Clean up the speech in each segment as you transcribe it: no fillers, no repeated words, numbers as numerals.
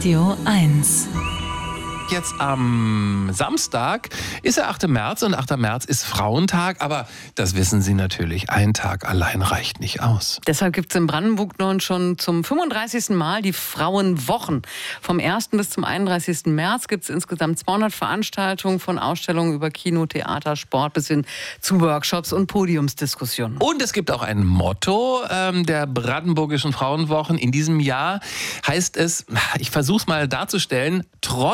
Radio 1. Jetzt am Samstag ist der 8. März und 8. März ist Frauentag, aber das wissen Sie natürlich, ein Tag allein reicht nicht aus. Deshalb gibt es in Brandenburg nun schon zum 35. Mal die Frauenwochen. Vom 1. bis zum 31. März gibt es insgesamt 200 Veranstaltungen, von Ausstellungen über Kino, Theater, Sport bis hin zu Workshops und Podiumsdiskussionen. Und es gibt auch ein Motto der Brandenburgischen Frauenwochen. In diesem Jahr heißt es, ich versuche es mal darzustellen,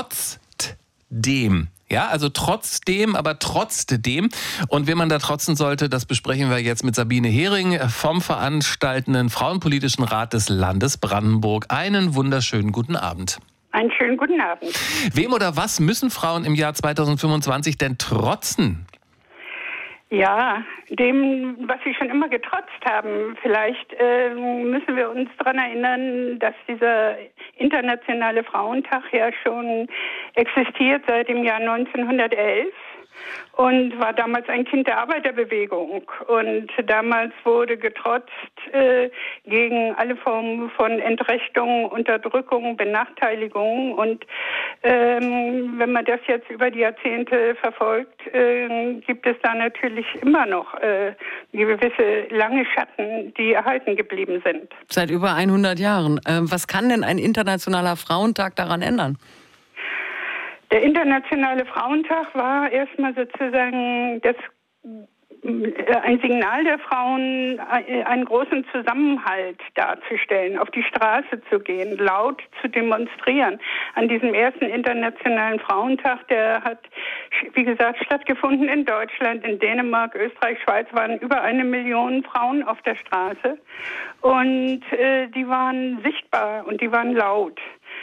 trotzdem. Ja, also trotzdem, aber trotzdem. Und wie man da trotzen sollte, das besprechen wir jetzt mit Sabine Hering vom veranstaltenden Frauenpolitischen Rat des Landes Brandenburg. Einen wunderschönen guten Abend. Einen schönen guten Abend. Wem oder was müssen Frauen im Jahr 2025 denn trotzen? Ja, dem, was sie schon immer getrotzt haben. Vielleicht müssen wir uns daran erinnern, dass dieser internationale Frauentag ja schon existiert seit dem Jahr 1911 und war damals ein Kind der Arbeiterbewegung. Und damals wurde getrotzt gegen alle Formen von Entrechtung, Unterdrückung, Benachteiligung. Und wenn man das jetzt über die Jahrzehnte verfolgt, gibt es da natürlich immer noch gewisse lange Schatten, die erhalten geblieben sind. Seit über 100 Jahren. Was kann denn ein internationaler Frauentag daran ändern? Der Internationale Frauentag war erstmal sozusagen ein Signal der Frauen, einen großen Zusammenhalt darzustellen, auf die Straße zu gehen, laut zu demonstrieren. An diesem ersten Internationalen Frauentag, der hat, wie gesagt, stattgefunden in Deutschland, in Dänemark, Österreich, Schweiz, waren über 1 Million Frauen auf der Straße. Und die waren sichtbar und die waren laut.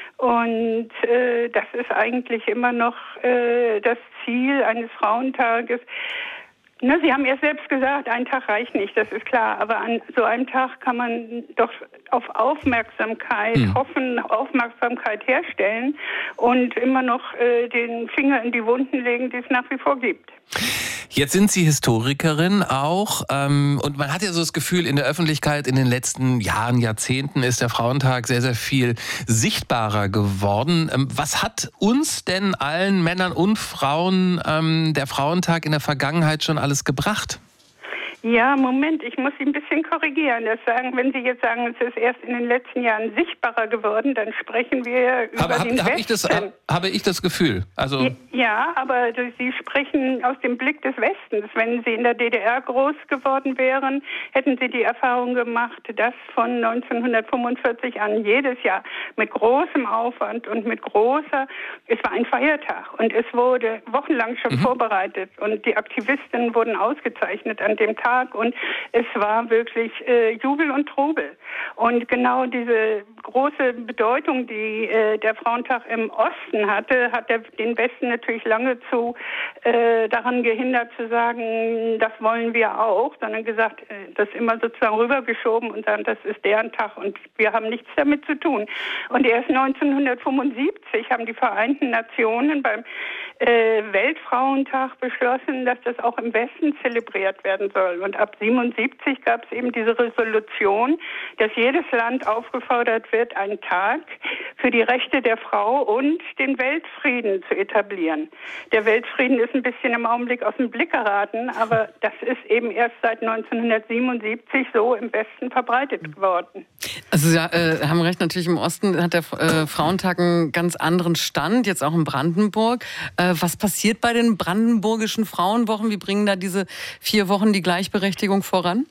Und das ist eigentlich immer noch das Ziel eines Frauentages. Na, Sie haben erst selbst gesagt, ein Tag reicht nicht, das ist klar. Aber an so einem Tag kann man doch auf Aufmerksamkeit hoffen, Aufmerksamkeit herstellen und immer noch den Finger in die Wunden legen, die es nach wie vor gibt. Jetzt sind Sie Historikerin auch und man hat ja so das Gefühl, in der Öffentlichkeit in den letzten Jahren, Jahrzehnten ist der Frauentag sehr, sehr viel sichtbarer geworden. Was hat uns denn allen Männern und Frauen der Frauentag in der Vergangenheit schon alles gebracht? Ja, Moment, ich muss Sie ein bisschen korrigieren. Wenn Sie jetzt sagen, es ist erst in den letzten Jahren sichtbarer geworden, dann sprechen wir über den Westen. Habe ich das Gefühl? Also ja, aber Sie sprechen aus dem Blick des Westens. Wenn Sie in der DDR groß geworden wären, hätten Sie die Erfahrung gemacht, dass von 1945 an jedes Jahr mit großem Aufwand und es war ein Feiertag und es wurde wochenlang schon vorbereitet und die Aktivistinnen wurden ausgezeichnet an dem Tag. Und es war wirklich Jubel und Trubel. Und genau diese große Bedeutung, die der Frauentag im Osten hatte, hat den Westen natürlich lange daran gehindert zu sagen, das wollen wir auch, sondern gesagt, das immer sozusagen rübergeschoben und sagen, das ist deren Tag und wir haben nichts damit zu tun. Und erst 1975 haben die Vereinten Nationen beim Weltfrauentag beschlossen, dass das auch im Westen zelebriert werden soll. Und ab 1977 gab es eben diese Resolution, dass jedes Land aufgefordert wird, einen Tag für die Rechte der Frau und den Weltfrieden zu etablieren. Der Weltfrieden ist ein bisschen im Augenblick aus dem Blick geraten, aber das ist eben erst seit 1977 so im Westen verbreitet worden. Also Sie haben recht, natürlich im Osten hat der Frauentag einen ganz anderen Stand, jetzt auch in Brandenburg. Was passiert bei den brandenburgischen Frauenwochen? Wie bringen da diese 4 Wochen die Gleichberechtigung voran?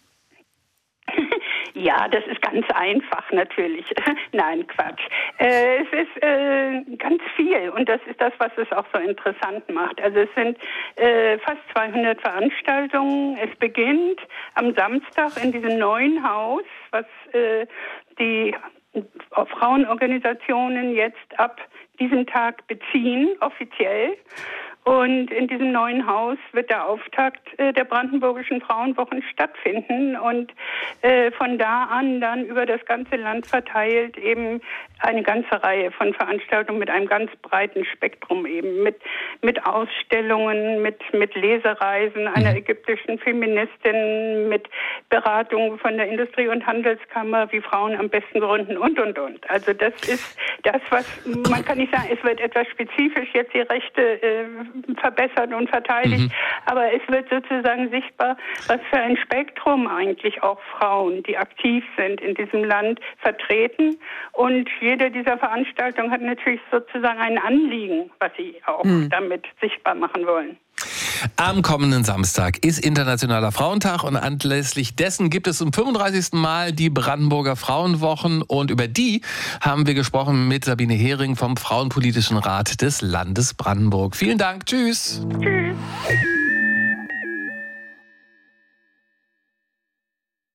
Ja, das ist ganz einfach natürlich. Nein, Quatsch. Es ist ganz viel und das ist das, was es auch so interessant macht. Also es sind fast 200 Veranstaltungen. Es beginnt am Samstag in diesem neuen Haus, was die Frauenorganisationen jetzt ab diesem Tag beziehen, offiziell. Und in diesem neuen Haus wird der Auftakt der Brandenburgischen Frauenwochen stattfinden und von da an dann über das ganze Land verteilt eben eine ganze Reihe von Veranstaltungen mit einem ganz breiten Spektrum eben, mit Ausstellungen, mit Lesereisen einer ägyptischen Feministin, mit Beratungen von der Industrie- und Handelskammer, wie Frauen am besten gründen und. Also das ist das, was, man kann nicht sagen, es wird etwas spezifisch jetzt die Rechte verbessert und verteidigt, aber es wird sozusagen sichtbar, was für ein Spektrum eigentlich auch Frauen, die aktiv sind in diesem Land, vertreten. Und jede dieser Veranstaltungen hat natürlich sozusagen ein Anliegen, was sie auch damit sichtbar machen wollen. Am kommenden Samstag ist Internationaler Frauentag und anlässlich dessen gibt es zum 35. Mal die Brandenburger Frauenwochen und über die haben wir gesprochen mit Sabine Hering vom Frauenpolitischen Rat des Landes Brandenburg. Vielen Dank, tschüss. Tschüss.